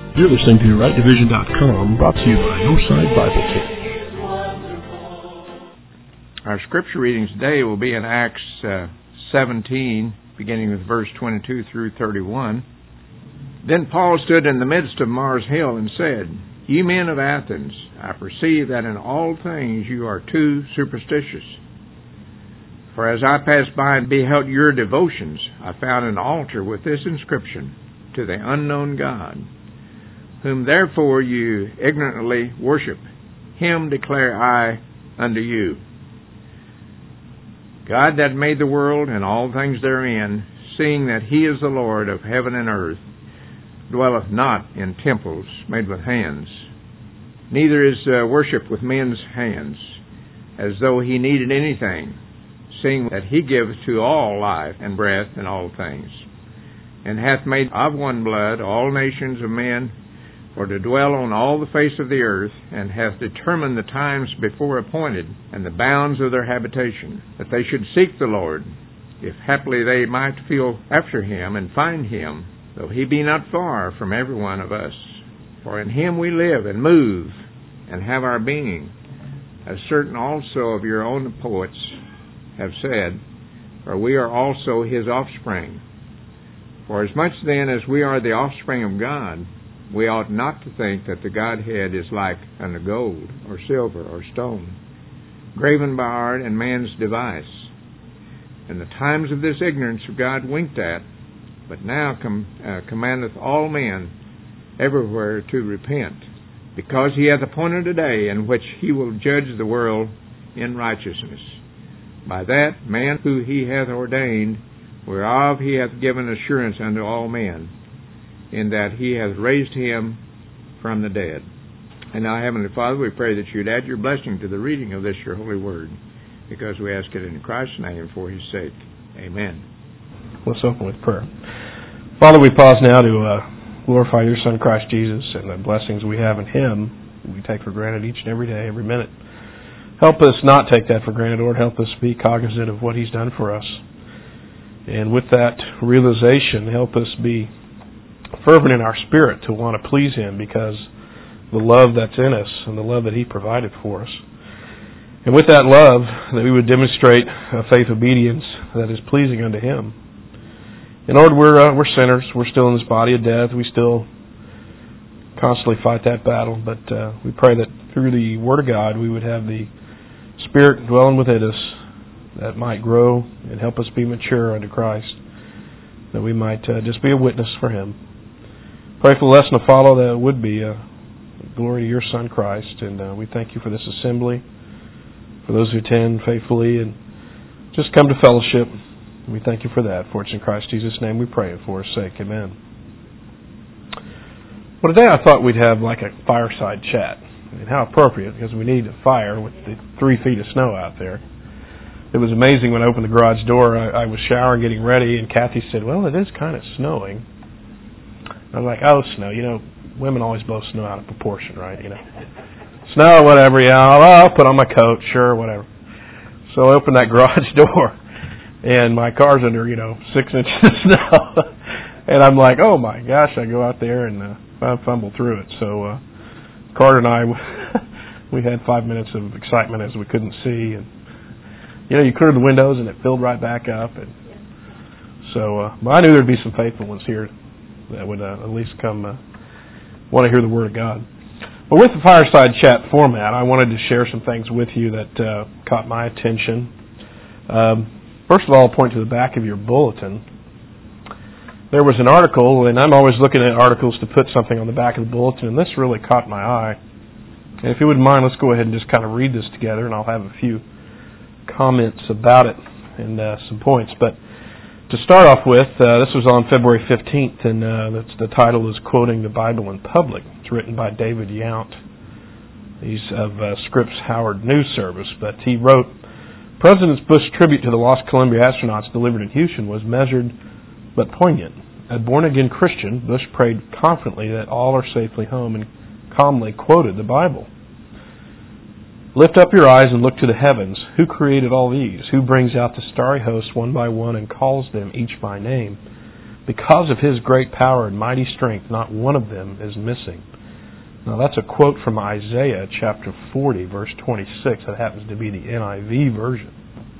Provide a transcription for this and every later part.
You're listening to RightDivision.com, brought to you by Northside Bible Camp. Our scripture readings today will be in Acts 17, beginning with verse 22 through 31. Then Paul stood in the midst of Mars Hill and said, Ye men of Athens, I perceive that in all things you are too superstitious. For as I passed by and beheld your devotions, I found an altar with this inscription, To the unknown God, whom therefore you ignorantly worship, him declare I unto you. God that made the world and all things therein, seeing that he is the Lord of heaven and earth, dwelleth not in temples made with hands, neither is worship with men's hands, as though he needed anything, seeing that he giveth to all life and breath and all things, and hath made of one blood all nations of men, for to dwell on all the face of the earth, and hath determined the times before appointed, and the bounds of their habitation, that they should seek the Lord, if haply they might feel after him, and find him, though he be not far from every one of us. For in him we live, and move, and have our being, as certain also of your own poets have said, for we are also his offspring. For as much then as we are the offspring of God, we ought not to think that the Godhead is like unto gold, or silver, or stone, graven by art and man's device. And the times of this ignorance of God winked at, but now commandeth all men everywhere to repent, because he hath appointed a day in which he will judge the world in righteousness, by that man who he hath ordained, whereof he hath given assurance unto all men, in that he hath raised him from the dead. And now, Heavenly Father, we pray that you'd add your blessing to the reading of this, your holy word, because we ask it in Christ's name for his sake. Amen. Let's open with prayer. Father, we pause now to glorify your Son, Christ Jesus, and the blessings we have in him we take for granted each and every day, every minute. Help us not take that for granted, Lord. Help us be cognizant of what he's done for us. And with that realization, help us be fervent in our spirit to want to please him, because the love that's in us and the love that he provided for us. And with that love, that we would demonstrate a faith obedience that is pleasing unto him. And Lord, we're sinners. We're still in this body of death. We still constantly fight that battle. But we pray that through the Word of God, we would have the Spirit dwelling within us that might grow and help us be mature unto Christ, that we might just be a witness for him. Pray for the lesson to follow, that it would be glory to your Son Christ. And we thank you for this assembly, for those who attend faithfully and just come to fellowship. We thank you for that. For it's in Christ Jesus' name we pray, and for his sake. Amen. Well, today I thought we'd have like a fireside chat. And how appropriate, because we need a fire with the 3 feet of snow out there. It was amazing when I opened the garage door. I was showering, getting ready, and Kathy said, well, it is kind of snowing. I was like, oh, snow. You know, women always blow snow out of proportion, right? You know, snow, whatever, yeah, I'll put on my coat, sure, whatever. So I opened that garage door, and my car's under, 6 inches of snow. And I'm like, oh, my gosh, I go out there and fumble through it. So Carter and I, we had 5 minutes of excitement as we couldn't see, and you cleared the windows and it filled right back up. And so, but I knew there'd be some faithful ones here that would at least come want to hear the Word of God. Well, with the fireside chat format, I wanted to share some things with you that caught my attention. First of all, I'll point to the back of your bulletin. There was an article, and I'm always looking at articles to put something on the back of the bulletin, and this really caught my eye. And if you wouldn't mind, let's go ahead and just kind of read this together, and I'll have a few comments about it and some points. But to start off with, this was on February 15th, and the title is Quoting the Bible in Public. It's written by David Yount. He's of Scripps Howard News Service, but he wrote, President Bush's tribute to the lost Columbia astronauts delivered in Houston was measured but poignant. A born-again Christian, Bush prayed confidently that all are safely home and calmly quoted the Bible. Lift up your eyes and look to the heavens. Who created all these? Who brings out the starry hosts one by one and calls them each by name? Because of His great power and mighty strength, not one of them is missing. Now that's a quote from Isaiah chapter 40, verse 26. That happens to be the NIV version.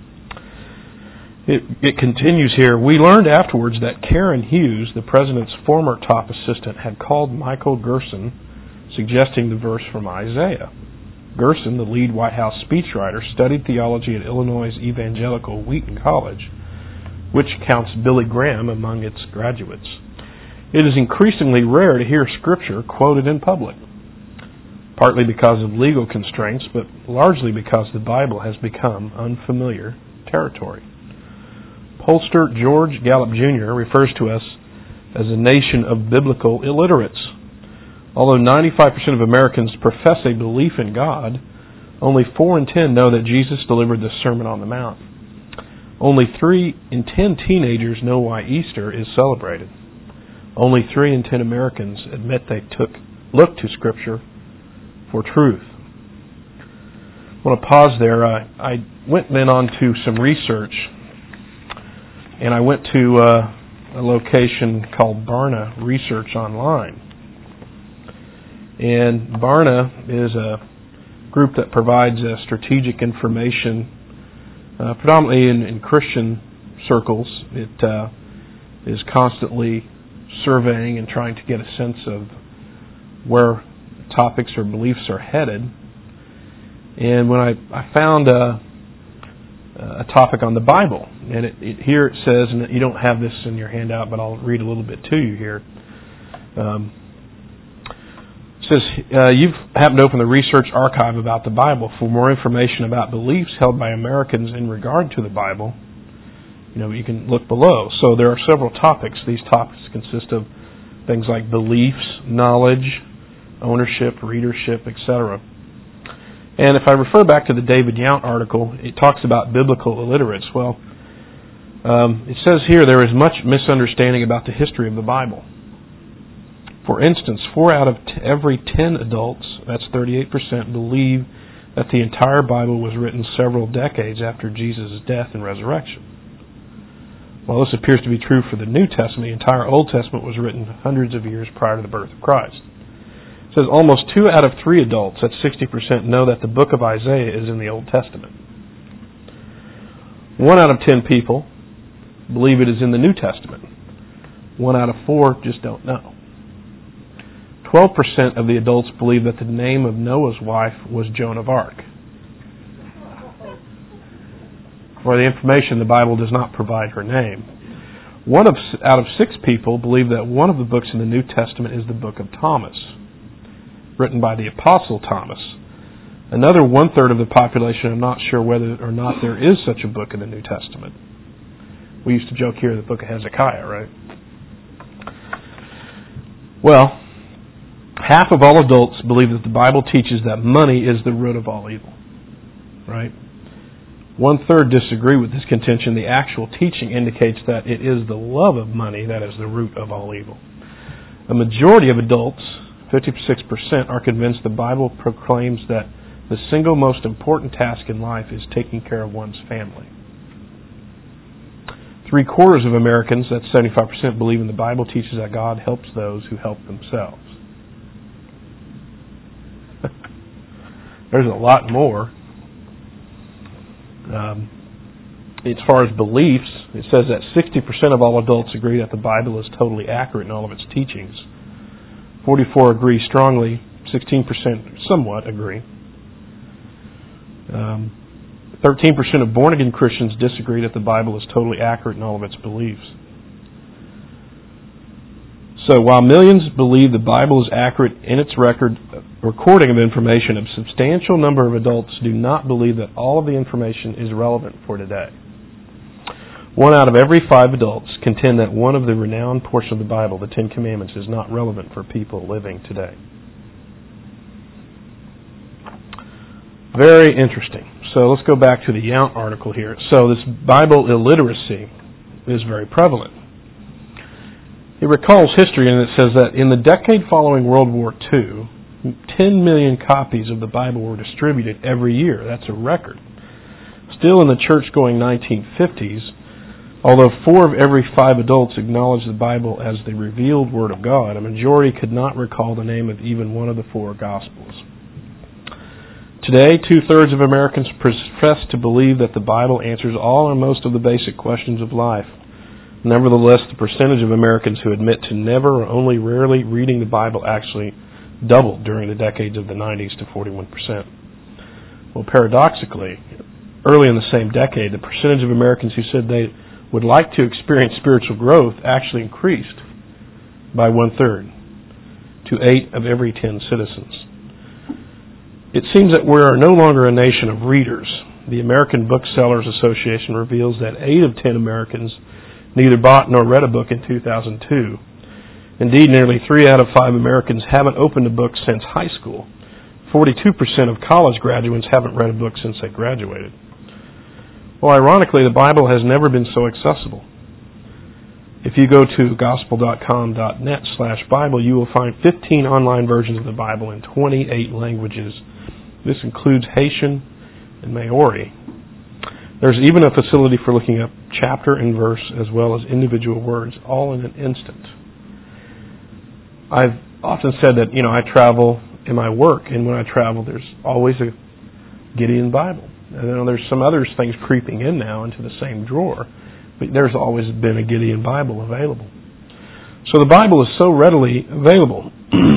It continues here. We learned afterwards that Karen Hughes, the President's former top assistant, had called Michael Gerson, suggesting the verse from Isaiah. Gerson, the lead White House speechwriter, studied theology at Illinois' Evangelical Wheaton College, which counts Billy Graham among its graduates. It is increasingly rare to hear Scripture quoted in public, partly because of legal constraints, but largely because the Bible has become unfamiliar territory. Pollster George Gallup Jr. refers to us as a nation of biblical illiterates. Although 95% of Americans profess a belief in God, only 4 in 10 know that Jesus delivered the Sermon on the Mount. Only 3 in 10 teenagers know why Easter is celebrated. Only 3 in 10 Americans admit they look to Scripture for truth. I want to pause there. I went then on to some research, and I went to a location called Barna Research Online. And Barna is a group that provides strategic information, predominantly in Christian circles. It is constantly surveying and trying to get a sense of where topics or beliefs are headed. And when I found a topic on the Bible, and here it says, and you don't have this in your handout, but I'll read a little bit to you here. It says, you've happened to open the research archive about the Bible. For more information about beliefs held by Americans in regard to the Bible, you can look below. So there are several topics. These topics consist of things like beliefs, knowledge, ownership, readership, etc. And if I refer back to the David Yount article, it talks about biblical illiterates. Well, it says here there is much misunderstanding about the history of the Bible. For instance, 4 out of every 10 adults, that's 38%, believe that the entire Bible was written several decades after Jesus' death and resurrection. While this appears to be true for the New Testament, the entire Old Testament was written hundreds of years prior to the birth of Christ. It says almost 2 out of 3 adults, that's 60%, know that the book of Isaiah is in the Old Testament. 1 out of 10 people believe it is in the New Testament. 1 out of 4 just don't know. 12% of the adults believe that the name of Noah's wife was Joan of Arc. For the information, the Bible does not provide her name. 1 out of 6 people believe that one of the books in the New Testament is the book of Thomas, written by the Apostle Thomas. Another 1/3 of the population are not sure whether or not there is such a book in the New Testament. We used to joke here the book of Hezekiah, right? Well, half of all adults believe that the Bible teaches that money is the root of all evil. Right? 1/3 disagree with this contention. The actual teaching indicates that it is the love of money that is the root of all evil. A majority of adults, 56%, are convinced the Bible proclaims that the single most important task in life is taking care of one's family. 3/4 of Americans, that's 75%, believe in the Bible teaches that God helps those who help themselves. There's a lot more. As far as beliefs, it says that 60% of all adults agree that the Bible is totally accurate in all of its teachings. 44% agree strongly, 16% somewhat agree. 13% of born-again Christians disagree that the Bible is totally accurate in all of its beliefs. So while millions believe the Bible is accurate in its recording of information, a substantial number of adults do not believe that all of the information is relevant for today. 1 out of every 5 adults contend that one of the renowned portion of the Bible, the Ten Commandments, is not relevant for people living today. Very interesting. So let's go back to the Yount article here. So this Bible illiteracy is very prevalent. He recalls history, and it says that in the decade following World War II, 10 million copies of the Bible were distributed every year. That's a record. Still in the church-going 1950s, Although 4 of every 5 adults acknowledge the Bible as the revealed Word of God, a majority could not recall the name of even one of the 4 Gospels. Today, 2/3 of Americans profess to believe that the Bible answers all or most of the basic questions of life. Nevertheless, the percentage of Americans who admit to never or only rarely reading the Bible actually doubled during the decades of the 90s to 41%. Well, paradoxically, early in the same decade, the percentage of Americans who said they would like to experience spiritual growth actually increased by 1/3 to 8 of every 10 citizens. It seems that we are no longer a nation of readers. The American Booksellers Association reveals that 8 of 10 Americans neither bought nor read a book in 2002. Indeed, nearly 3 out of 5 Americans haven't opened a book since high school. 42% of college graduates haven't read a book since they graduated. Well, ironically, the Bible has never been so accessible. If you go to gospel.com.net/Bible, you will find 15 online versions of the Bible in 28 languages. This includes Haitian and Maori. There's even a facility for looking up chapter and verse as well as individual words, all in an instant. I've often said that, I travel in my work, and when I travel, there's always a Gideon Bible. And there's some other things creeping in now into the same drawer, but there's always been a Gideon Bible available. So the Bible is so readily available.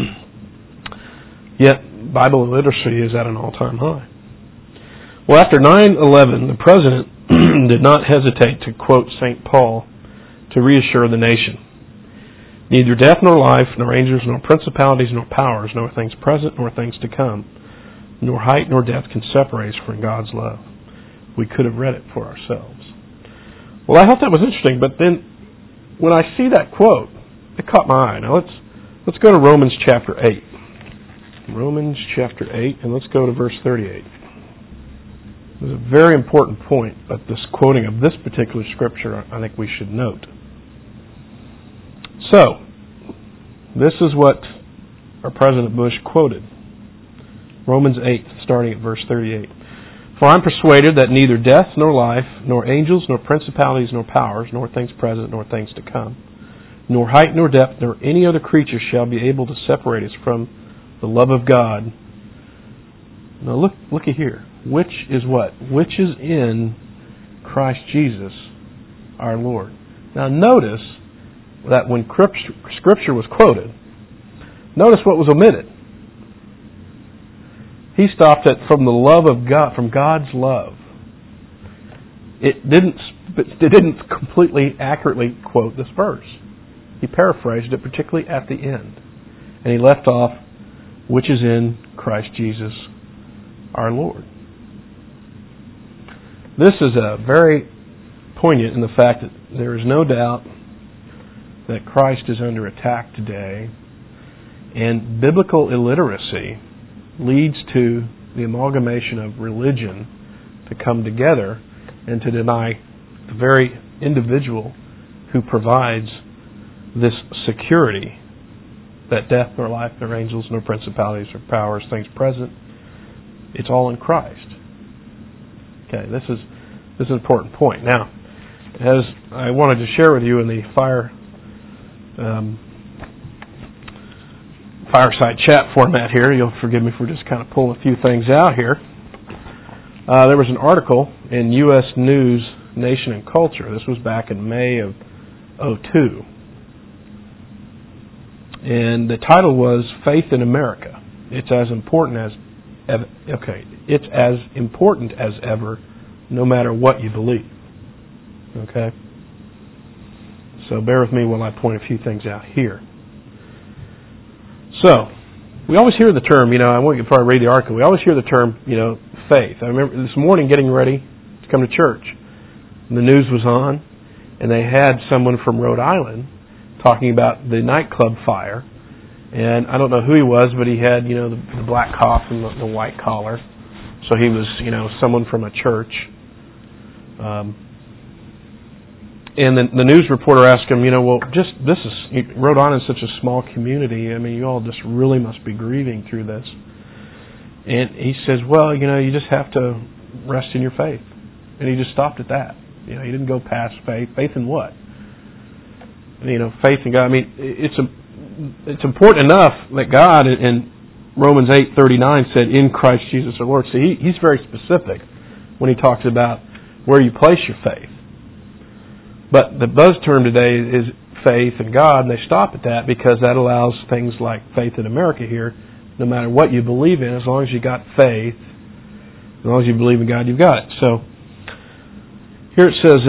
Yet Bible literacy is at an all-time high. Well, after 9/11, the president did not hesitate to quote St. Paul to reassure the nation. Neither death nor life, nor angels, nor principalities, nor powers, nor things present, nor things to come, nor height nor depth can separate us from God's love. We could have read it for ourselves. Well, I thought that was interesting, but then when I see that quote, it caught my eye. Now let's go to Romans chapter 8. Romans chapter 8, and let's go to verse 38. There's a very important point at this quoting of this particular scripture I think we should note. So, this is what our President Bush quoted. Romans 8, starting at verse 38. For I'm persuaded that neither death nor life, nor angels, nor principalities, nor powers, nor things present, nor things to come, nor height nor depth, nor any other creature shall be able to separate us from the love of God. Now look at here. Which is what? Which is in Christ Jesus our Lord. Now notice that when Scripture was quoted, notice what was omitted. He stopped at from the love of God, from God's love. It didn't completely accurately quote this verse. He paraphrased it, particularly at the end. And he left off, which is in Christ Jesus our Lord. This is very poignant in the fact that there is no doubt that Christ is under attack today, and biblical illiteracy leads to the amalgamation of religion to come together and to deny the very individual who provides this security that death nor life nor angels nor principalities or powers, things present, it's all in Christ. Okay, this is an important point. Now, as I wanted to share with you in the fireside chat format here, you'll forgive me for just kind of pulling a few things out here. There was an article in U.S. News, Nation and Culture. This was back in May of 2002. And the title was Faith in America. It's as important as ever, no matter what you believe. Okay? So bear with me while I point a few things out here. So, we always hear the term, before I read the article, we always hear the term, faith. I remember this morning getting ready to come to church. And the news was on, and they had someone from Rhode Island talking about the nightclub fire. And I don't know who he was, but he had, the black cough and the white collar. So he was, someone from a church. And the news reporter asked him, Rhode Island is such a small community. I mean, you all just really must be grieving through this. And he says, well, you just have to rest in your faith. And he just stopped at that. He didn't go past faith. Faith in what? Faith in God. I mean, it's important enough that God in Romans 8:39 said, "In Christ Jesus our Lord." So He's very specific when He talks about where you place your faith. But the buzz term today is faith in God, and they stop at that because that allows things like faith in America here. No matter what you believe in, as long as you got faith, as long as you believe in God, you've got it. So here it says,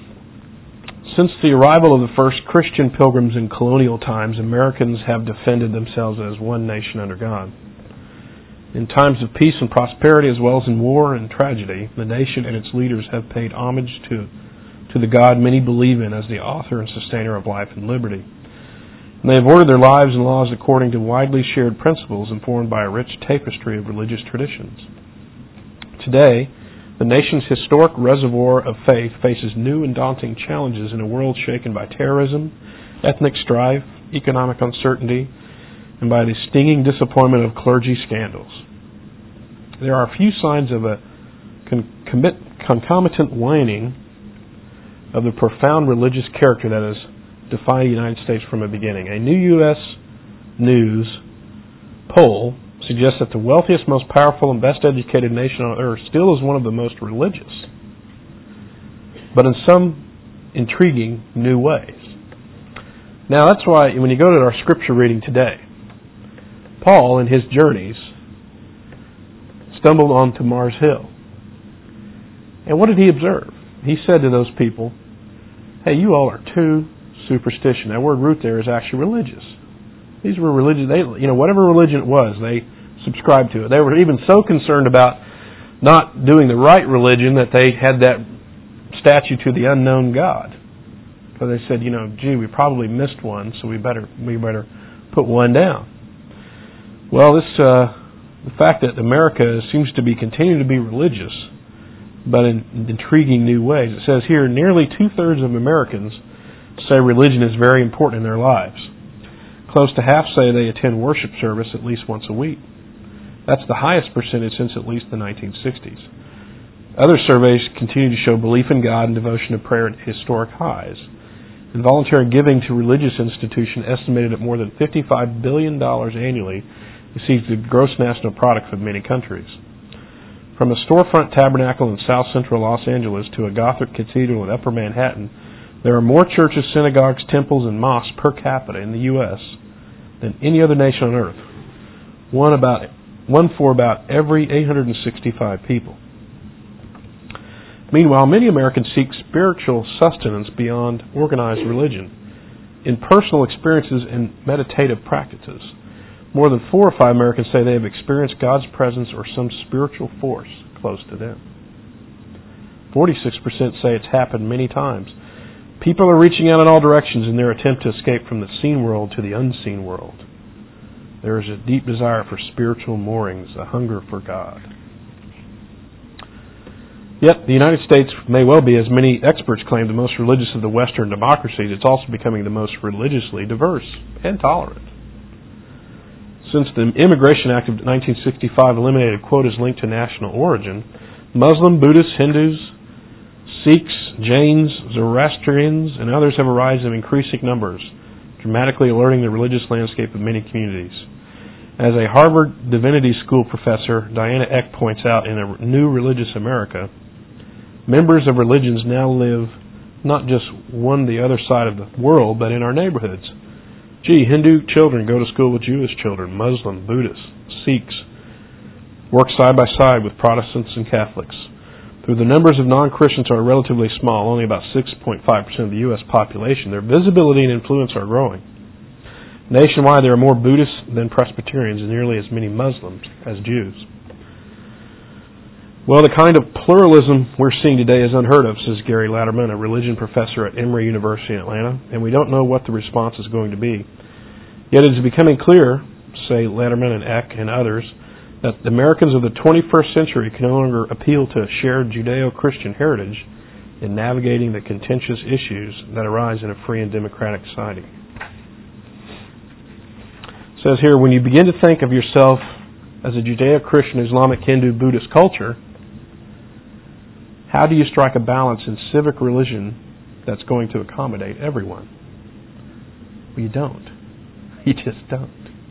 since the arrival of the first Christian pilgrims in colonial times, Americans have defended themselves as one nation under God. In times of peace and prosperity, as well as in war and tragedy, the nation and its leaders have paid homage to the God many believe in as the author and sustainer of life and liberty. And they have ordered their lives and laws according to widely shared principles informed by a rich tapestry of religious traditions. Today, the nation's historic reservoir of faith faces new and daunting challenges in a world shaken by terrorism, ethnic strife, economic uncertainty, and by the stinging disappointment of clergy scandals. There are a few signs of a concomitant waning of the profound religious character that has defined the United States from the beginning. A new U.S. News poll suggests that the wealthiest, most powerful, and best educated nation on earth still is one of the most religious, but in some intriguing new ways. Now that's why when you go to our scripture reading today, Paul in his journeys stumbled onto Mars Hill. And what did he observe? He said to those people, "Hey, you all are too superstition." That word root there is actually religious. These were religious. Whatever religion it was, they subscribed to it. They were even so concerned about not doing the right religion that they had that statue to the unknown God. So they said, gee, we probably missed one, so we better put one down. Well, the fact that America seems to be continuing to be religious, but in intriguing new ways. It says here, nearly 2/3 of Americans say religion is very important in their lives. Close to half say they attend worship service at least once a week. That's the highest percentage since at least the 1960s. Other surveys continue to show belief in God and devotion to prayer at historic highs. And voluntary giving to religious institutions, estimated at more than $55 billion annually, exceeds the gross national product of many countries. From a storefront tabernacle in south central Los Angeles to a Gothic cathedral in upper Manhattan, there are more churches, synagogues, temples, and mosques per capita in the U.S. than any other nation on earth. One for about every 865 people. Meanwhile, many Americans seek spiritual sustenance beyond organized religion, in personal experiences and meditative practices. More than 4 or 5 Americans say they have experienced God's presence or some spiritual force close to them. 46% say it's happened many times. People are reaching out in all directions in their attempt to escape from the seen world to the unseen world. There is a deep desire for spiritual moorings, a hunger for God. Yet, the United States may well be, as many experts claim, the most religious of the Western democracies. It's also becoming the most religiously diverse and tolerant. Since the Immigration Act of 1965 eliminated quotas linked to national origin, Muslim, Buddhists, Hindus, Sikhs, Jains, Zoroastrians, and others have arisen in increasing numbers, dramatically alerting the religious landscape of many communities. As a Harvard Divinity School professor, Diana Eck, points out in A New Religious America, members of religions now live not just one the other side of the world, but in our neighborhoods. Gee, Hindu children go to school with Jewish children, Muslim, Buddhists, Sikhs work side by side with Protestants and Catholics. Though the numbers of non-Christians are relatively small, only about 6.5% of the U.S. population, their visibility and influence are growing. Nationwide, there are more Buddhists than Presbyterians and nearly as many Muslims as Jews. Well, the kind of pluralism we're seeing today is unheard of, says Gary Latterman, a religion professor at Emory University in Atlanta, and we don't know what the response is going to be. Yet it is becoming clear, say Latterman and Eck and others, that the Americans of the 21st century can no longer appeal to a shared Judeo-Christian heritage in navigating the contentious issues that arise in a free and democratic society. It says here, when you begin to think of yourself as a Judeo-Christian, Islamic, Hindu, Buddhist culture, How do you strike a balance in civic religion that's going to accommodate everyone? Well, you don't. You just don't.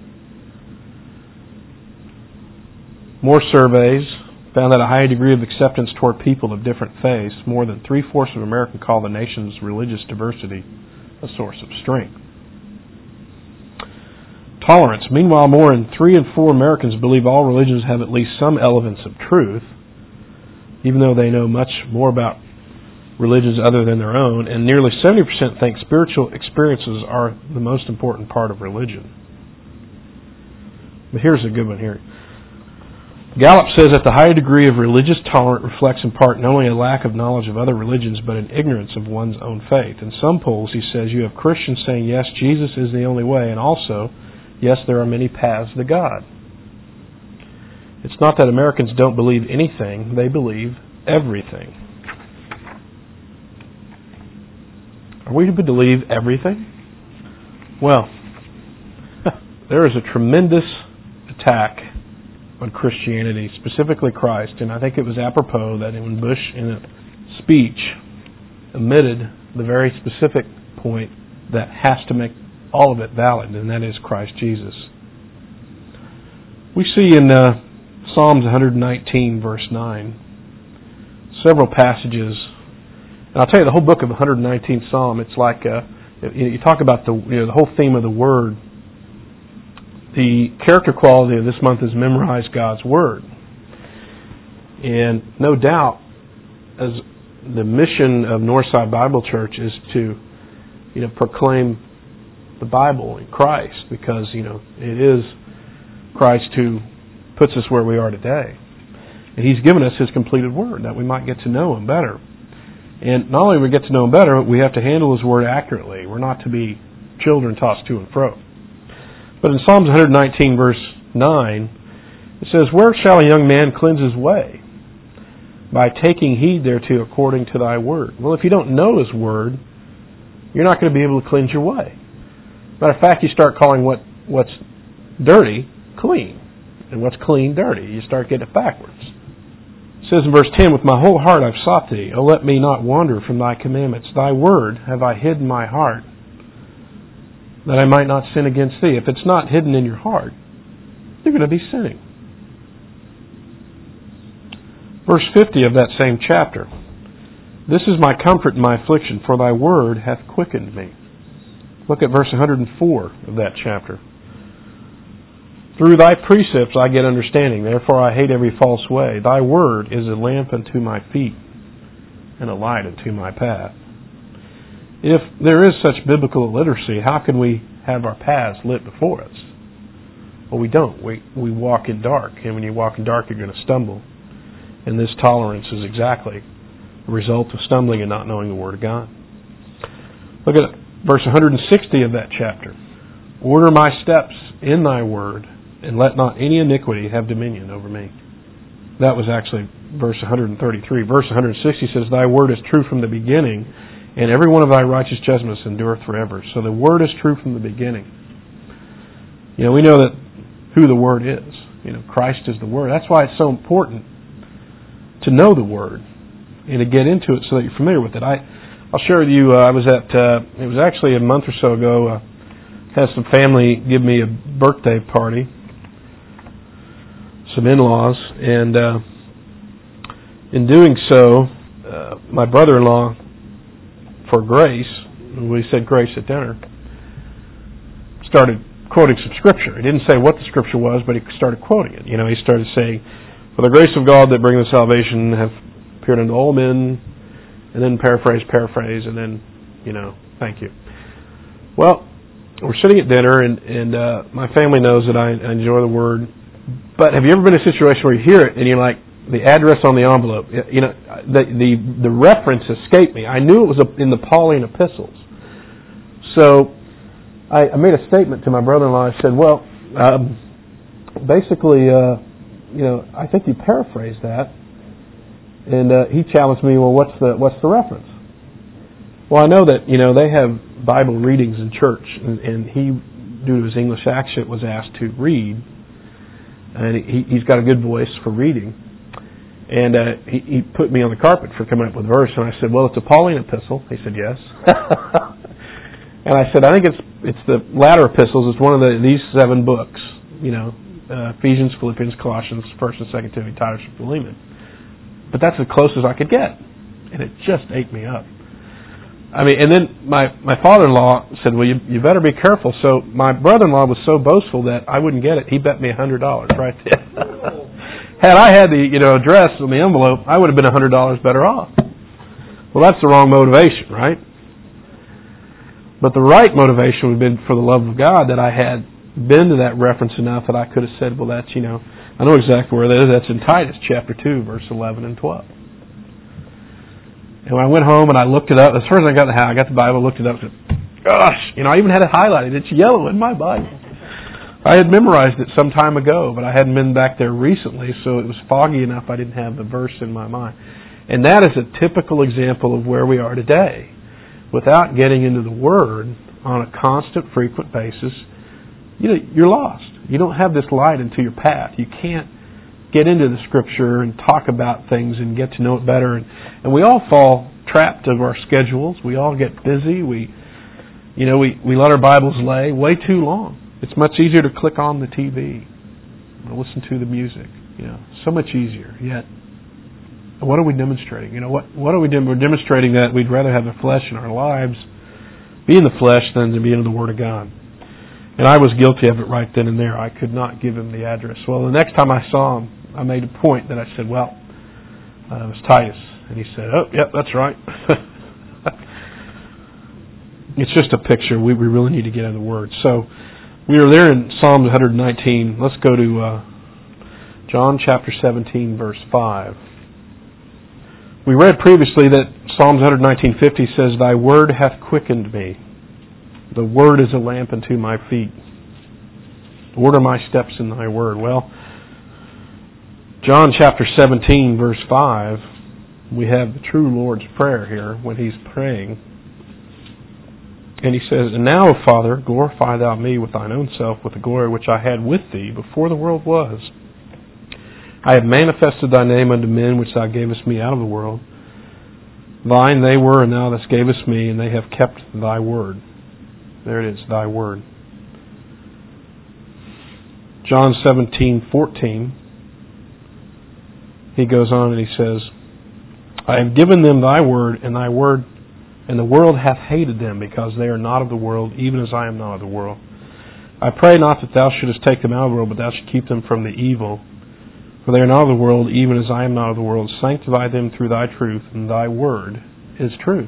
More surveys found that a high degree of acceptance toward people of different faiths, more than 3/4 of Americans call the nation's religious diversity a source of strength. Tolerance. Meanwhile, more than 3 in 4 Americans believe all religions have at least some elements of truth, even though they know much more about religions other than their own, and nearly 70% think spiritual experiences are the most important part of religion. But here's a good one here. Gallup says that the high degree of religious tolerance reflects in part not only a lack of knowledge of other religions, but an ignorance of one's own faith. In some polls, he says, you have Christians saying, yes, Jesus is the only way, and also, yes, there are many paths to God. It's not that Americans don't believe anything, they believe everything. Are we to believe everything? Well, there is a tremendous attack on Christianity, specifically Christ, and I think it was apropos that when Bush, in a speech, omitted the very specific point that has to make all of it valid, and that is Christ Jesus. We see in Psalms 119, verse 9, several passages. And I'll tell you, the whole book of 119th Psalm, it's like you talk about the whole theme of the Word. The character quality of this month is memorize God's Word. And no doubt, as the mission of Northside Bible Church is to, proclaim the Bible and Christ, because, it is Christ who puts us where we are today. And He's given us His completed Word, that we might get to know Him better. And not only do we get to know Him better, we have to handle His Word accurately. We're not to be children tossed to and fro. But in Psalms 119, verse 9, it says, where shall a young man cleanse his way? By taking heed thereto according to thy word. Well, if you don't know His Word, you're not going to be able to cleanse your way. Matter of fact, you start calling what's dirty clean, and what's clean dirty. You start getting it backwards. It says in verse 10, with my whole heart I've sought Thee. O let me not wander from Thy commandments. Thy word have I hid in my heart, that I might not sin against Thee. If it's not hidden in your heart, you're going to be sinning. Verse 50 of that same chapter. This is my comfort in my affliction, for Thy word hath quickened me. Look at verse 104 of that chapter. Through Thy precepts I get understanding, therefore I hate every false way. Thy word is a lamp unto my feet, and a light unto my path. If there is such biblical illiteracy, how can we have our paths lit before us? Well, we don't. We walk in dark, and when you walk in dark, you're going to stumble. And this tolerance is exactly the result of stumbling and not knowing the Word of God. Look at verse 160 of that chapter. Order my steps in Thy word, and let not any iniquity have dominion over me. That was actually verse 133. Verse 160 says, Thy word is true from the beginning, and every one of Thy righteous judgments endureth forever. So the Word is true from the beginning. We know that who the Word is. Christ is the Word. That's why it's so important to know the Word and to get into it so that you're familiar with it. I'll share with you, I was at, it was actually a month or so ago, had some family give me a birthday party, some in-laws, and in doing so, my brother-in-law, for grace, we said grace at dinner, started quoting some scripture. He didn't say what the scripture was, but he started quoting it. He started saying, for the grace of God that bringeth salvation hath appeared unto all men, and then paraphrase, and then, thank you. Well, we're sitting at dinner, and my family knows that I enjoy the Word, but have you ever been in a situation where you hear it, and you're like, the address on the envelope, the reference escaped me. I knew it was in the Pauline epistles. So I made a statement to my brother-in-law. I said, well, basically, I think you paraphrased that. And he challenged me, well, what's the reference? Well, I know that, they have Bible readings in church, and he, due to his English accent, was asked to read. And he's got a good voice for reading. And he put me on the carpet for coming up with a verse, and I said, well, it's a Pauline epistle. He said, yes. And I said, I think it's the latter epistles. It's one of these 7 books, Ephesians, Philippians, Colossians, 1st and 2nd Timothy, Titus, and Philemon. But that's as close as I could get. And it just ate me up. And then my father-in-law said, well, you better be careful. So my brother-in-law was so boastful that I wouldn't get it. He bet me $100 right there. Had I had the address on the envelope, I would have been $100 better off. Well, that's the wrong motivation, right? But the right motivation would have been for the love of God, that I had been to that reference enough that I could have said, well, that's, I know exactly where that is. That's in Titus chapter 2, verse 11 and 12. And when I went home and I looked it up, as soon as I got in the house, I got the Bible, looked it up, and said, gosh, I even had it highlighted. It's yellow in my Bible. I had memorized it some time ago, but I hadn't been back there recently, so it was foggy enough I didn't have the verse in my mind. And that is a typical example of where we are today. Without getting into the Word on a constant, frequent basis, you're lost. You don't have this light into your path. You can't get into the Scripture and talk about things and get to know it better. And we all fall trapped of our schedules. We all get busy. We let our Bibles lay way too long. It's much easier to click on the TV or listen to the music. So much easier. Yet, what are we demonstrating? What are we doing? We're demonstrating that we'd rather have the flesh in our lives, be in the flesh, than to be in the Word of God. And I was guilty of it right then and there. I could not give him the address. Well, the next time I saw him, I made a point that I said, well, it was Titus. And he said, oh, yep, that's right. It's just a picture. We really need to get in the Word. So we are there in Psalm 119. Let's go to John chapter 17, verse 5. We read previously that Psalms 119:50 says, thy word hath quickened me. The word is a lamp unto my feet. Order my steps in thy word. Well, John chapter 17, verse 5, we have the true Lord's Prayer here when he's praying. And he says, and now, O Father, glorify thou me with thine own self, with the glory which I had with thee before the world was. I have manifested thy name unto men, which thou gavest me out of the world. Thine they were, and thou thus gavest me, and they have kept thy word. There it is, thy word. John 17:14, he goes on and he says, I have given them thy word, and the world hath hated them, because they are not of the world, even as I am not of the world. I pray not that thou shouldest take them out of the world, but thou should keep them from the evil. For they are not of the world, even as I am not of the world. Sanctify them through thy truth, and thy word is truth.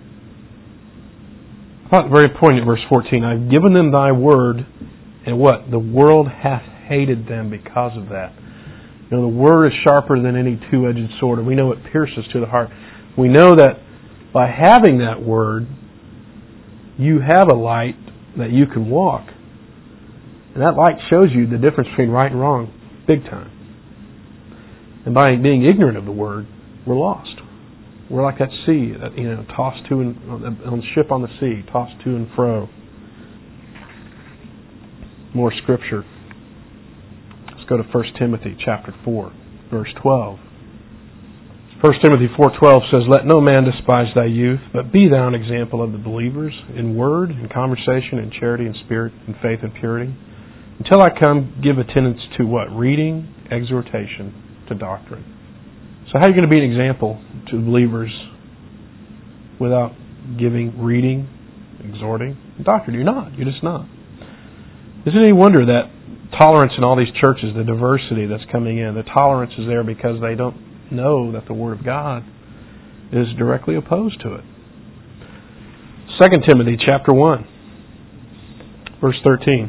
I thought very poignant, verse 14. I've given them thy word, and what? The world hath hated them because of that. The word is sharper than any two-edged sword, and we know it pierces to the heart. We know that by having that word, you have a light that you can walk. And that light shows you the difference between right and wrong, big time. And by being ignorant of the word, we're lost. We're like that sea, tossed to and on the ship on the sea, tossed to and fro. More scripture. Let's go to 1 Timothy chapter 4, verse 12. 1 Timothy 4:12 says, let no man despise thy youth, but be thou an example of the believers in word, in conversation, in charity, in spirit, in faith, and purity. Until I come, give attendance to what? Reading, exhortation, to doctrine. So how are you going to be an example to believers without giving, reading, exhorting, doctrine? You're not. You're just not. Isn't it any wonder that tolerance in all these churches, the diversity that's coming in, the tolerance is there because they don't know that the Word of God is directly opposed to it. 2 Timothy chapter 1, verse 13.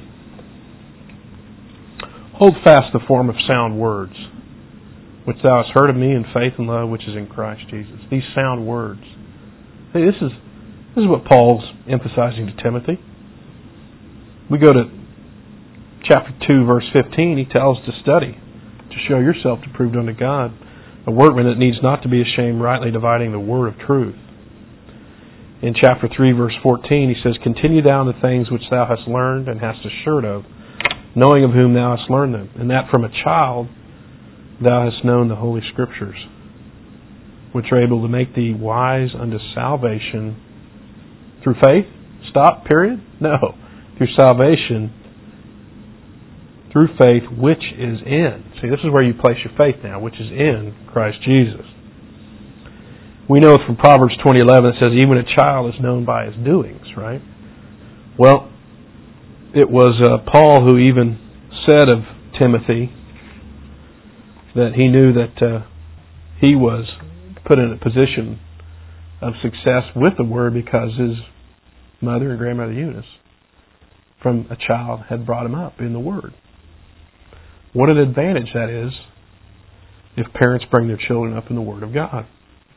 Hold fast the form of sound words, which thou hast heard of me in faith and love which is in Christ Jesus. These sound words. Hey, this is what Paul's emphasizing to Timothy. We go to chapter 2, verse 15. He tells us to study, to show yourself to prove unto God, a workman that needs not to be ashamed, rightly dividing the word of truth. In chapter 3, verse 14, he says, continue thou in the things which thou hast learned and hast assured of, knowing of whom thou hast learned them, and that from a child, thou hast known the Holy Scriptures, which are able to make thee wise unto salvation through faith. Stop, period? No. Through salvation, through faith, which is in. See, this is where you place your faith now, which is in Christ Jesus. We know from Proverbs 20:11 it says, even a child is known by his doings, right? Well, it was Paul who even said of Timothy that he knew that he was put in a position of success with the Word because his mother and grandmother Eunice, from a child, had brought him up in the Word. What an advantage that is if parents bring their children up in the Word of God.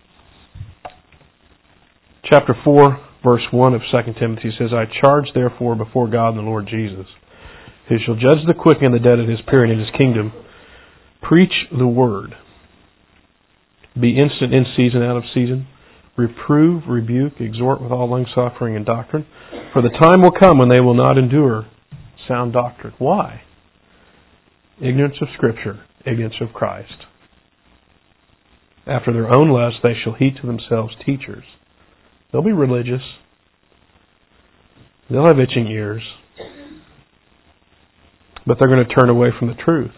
Chapter 4, verse 1 of 2 Timothy says, I charge therefore before God and the Lord Jesus, who shall judge the quick and the dead at His period in His kingdom, preach the Word. Be instant in season, out of season. Reprove, rebuke, exhort with all longsuffering and doctrine. For the time will come when they will not endure sound doctrine. Why? Ignorance of Scripture, ignorance of Christ. After their own lusts they shall heap to themselves teachers. They'll be religious. They'll have itching ears. But they're going to turn away from the truth.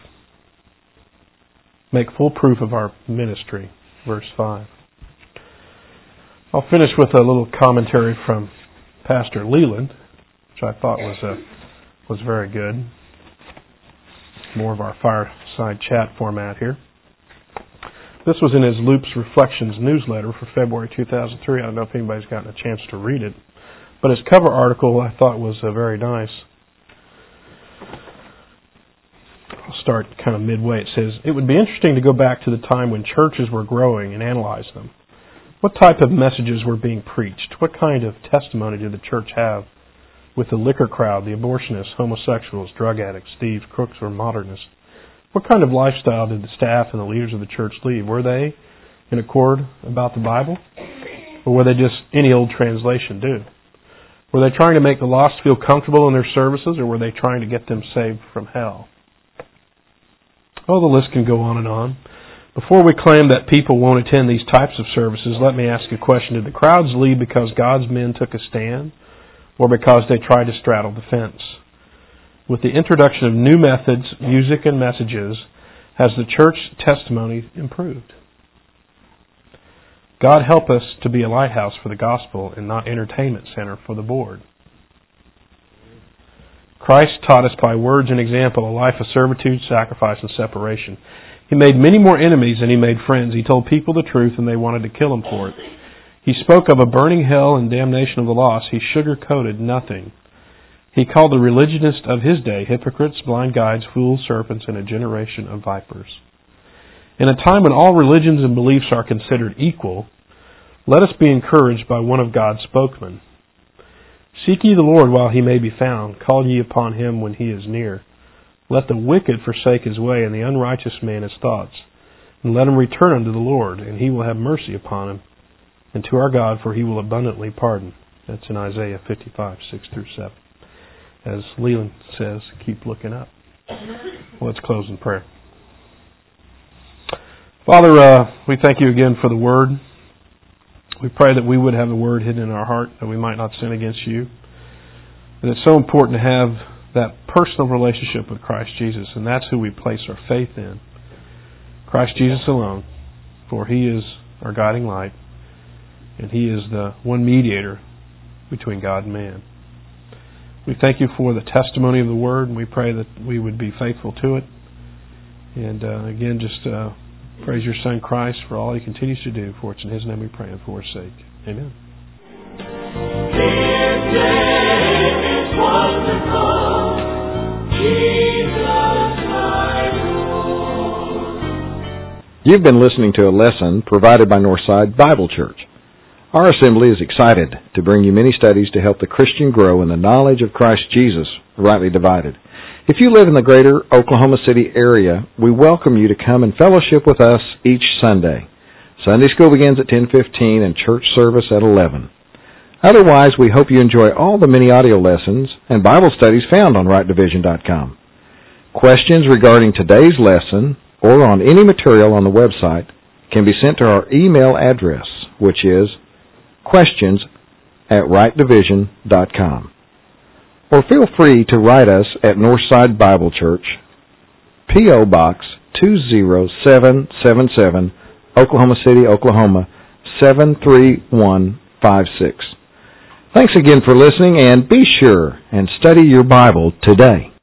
Make full proof of our ministry. Verse 5. I'll finish with a little commentary from Pastor Leland, which I thought was very good. More of our fireside chat format here. This was in his Loops Reflections newsletter for February 2003. I don't know if anybody's gotten a chance to read it. But his cover article I thought was very nice. I'll start kind of midway. It says, it would be interesting to go back to the time when churches were growing and analyze them. What type of messages were being preached? What kind of testimony did the church have with the liquor crowd, the abortionists, homosexuals, drug addicts, thieves, crooks, or modernists? What kind of lifestyle did the staff and the leaders of the church lead? Were they in accord about the Bible? Or were they just any old translation do? Were they trying to make the lost feel comfortable in their services, or were they trying to get them saved from hell? Oh, the list can go on and on. Before we claim that people won't attend these types of services, let me ask a question. Did the crowds leave because God's men took a stand, or because they tried to straddle the fence? With the introduction of new methods, music, and messages, has the church testimony improved? God help us to be a lighthouse for the gospel and not entertainment center for the bored. Christ taught us by words and example a life of servitude, sacrifice, and separation. He made many more enemies than He made friends. He told people the truth and they wanted to kill Him for it. He spoke of a burning hell and damnation of the lost. He sugar-coated nothing. He called the religionists of His day hypocrites, blind guides, fools, serpents, and a generation of vipers. In a time when all religions and beliefs are considered equal, let us be encouraged by one of God's spokesmen. Seek ye the Lord while He may be found. Call ye upon Him when He is near. Let the wicked forsake his way, and the unrighteous man his thoughts. And let him return unto the Lord, and He will have mercy upon him, and to our God, for He will abundantly pardon. That's in Isaiah 55, 6-7. As Leland says, keep looking up. Well, let's close in prayer. Father, we thank You again for the Word. We pray that we would have the Word hidden in our heart, that we might not sin against You. And it's so important to have that personal relationship with Christ Jesus, and that's who we place our faith in. Christ Jesus alone, for He is our guiding light, and He is the one mediator between God and man. We thank You for the testimony of the Word, and we pray that we would be faithful to it. And again, just praise Your Son Christ for all He continues to do, for it's in His name we pray and for His sake. Amen. His name is wonderful. You've been listening to a lesson provided by Northside Bible Church. Our assembly is excited to bring you many studies to help the Christian grow in the knowledge of Christ Jesus, rightly divided. If you live in the greater Oklahoma City area, we welcome you to come and fellowship with us each Sunday. Sunday school begins at 10:15 and church service at 11. Otherwise, we hope you enjoy all the many audio lessons and Bible studies found on rightdivision.com. Questions regarding today's lesson or on any material on the website can be sent to our email address, which is questions@rightdivision.com. Or feel free to write us at Northside Bible Church, P.O. Box 20777, Oklahoma City, Oklahoma 73156. Thanks again for listening, and be sure and study your Bible today.